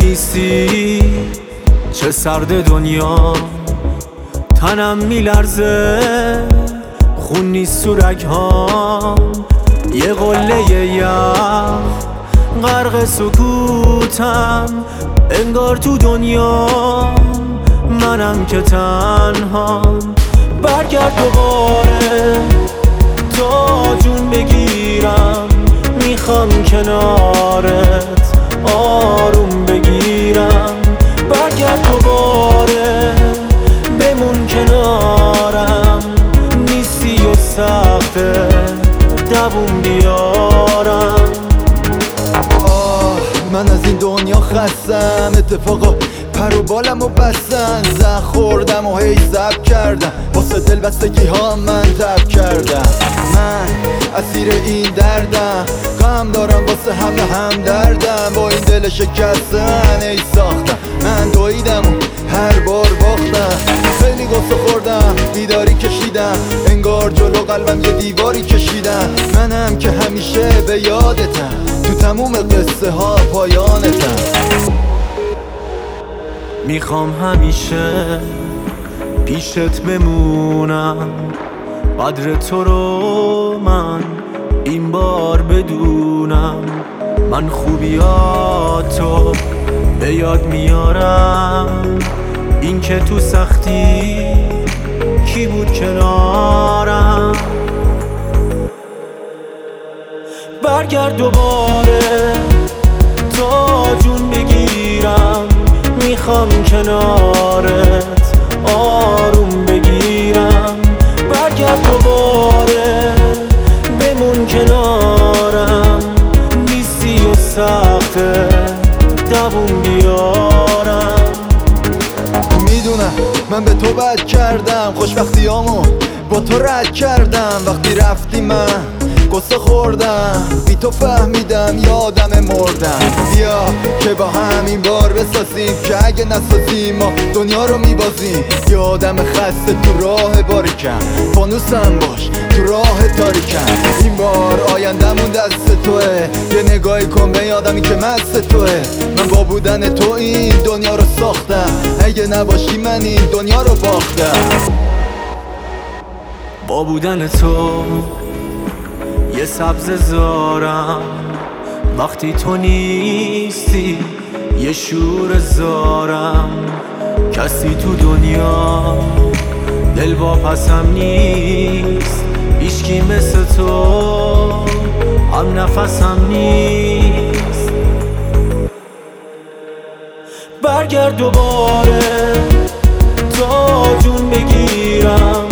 نیستی چه سرد دنیا، تنم میلرزه، خون نیست تو رگهام، یه قله یخ غرق سکوتم، انگار تو دنیا منم که تنهام. برگرد دوباره تا جون بگیرم، میخوام کنارت آروم بگیرم. برگرد دوباره بمون کنارم، نیستی و سخته دووم بیارم. من از این دنیا خستم، اتفاقا پر و بالم و بستن، زخ خوردم و هی زب کردم، واسه دل بستگی ها من تب کردم. من اسیر این دردم، غم دارم واسه هم دردم، با این دل شکستن ای ساختم. من دویدم و هر بار باختم، خیلی قصه خوردم، بیداری کشیدم، انگار جلو قلبم یه دیواری کشیدم. منم که همیشه به یادتم، تو تموم قصه ها پایانتم. میخوام همیشه پیشت بمونم، قدر تو رو من این بار بدونم. من خوبیاتو به یاد میارم، این که تو سختی کی بود کنارم. برگرد دوباره تا جون بگیرم، میخوام کنارت آروم بگیرم. برگرد دوباره بمون کنارم، نیستی و سخته دووم بیارم. میدونم من به تو بد کردم، خوشبختیامو با تو رد کردم. وقتی رفتی من قصه خوردم، بی تو فهمیدم یادم مردم. بیا که با همین بار بسازیم، که اگه نسازیم ما دنیا رو میبازیم. یادم خسته تو راه باریکم، فانوسم باش تو راه تاریکم. این بار آیندمون دست توه، یه نگاهی کن به آدمی که مست توه. من با بودن تو این دنیا رو ساختم، اگه نباشی من این دنیا رو باختم. با بودن تو یه سبز زارم، وقتی تو نیستی یه شور زارم. کسی تو دنیا دل واپسم نیست، هیچکی مثل تو هم نفسم نیست. برگرد دوباره تا جون بگیرم،